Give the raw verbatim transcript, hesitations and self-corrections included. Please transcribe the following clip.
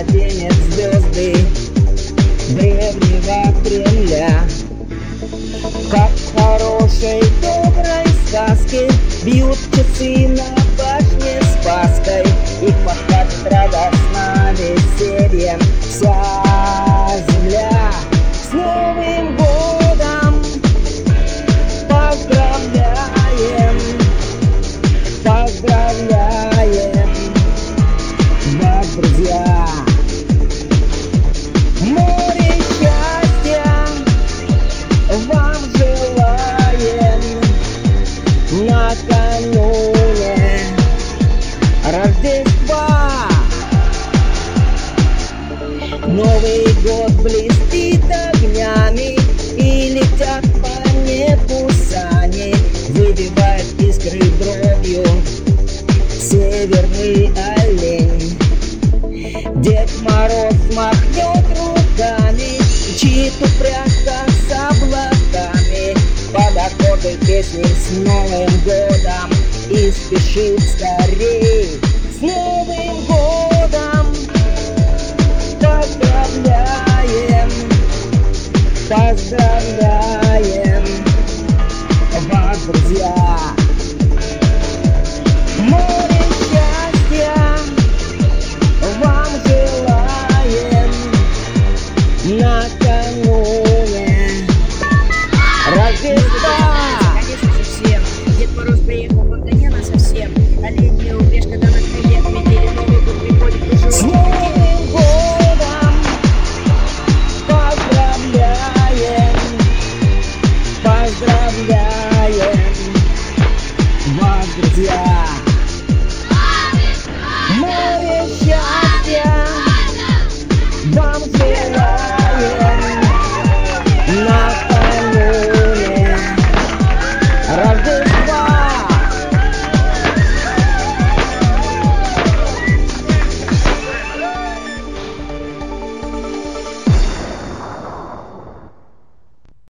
заденет звезды древнего Кремля. Как в хорошей доброй сказке бьют часы на башне Спасской, и подхватит радостно весельем вся земля. С Новым годом поздравляем, поздравляем вас, друзья! Море счастья вам желаем накануне Рождества. Новый год блестит огнями, и летят по небу сани, выбивает искры дробью северный олень. Дед Мороз махнет руками, мчит упряжка с облаками под аккорды песни с Новым годом и спешит скорей. С Новым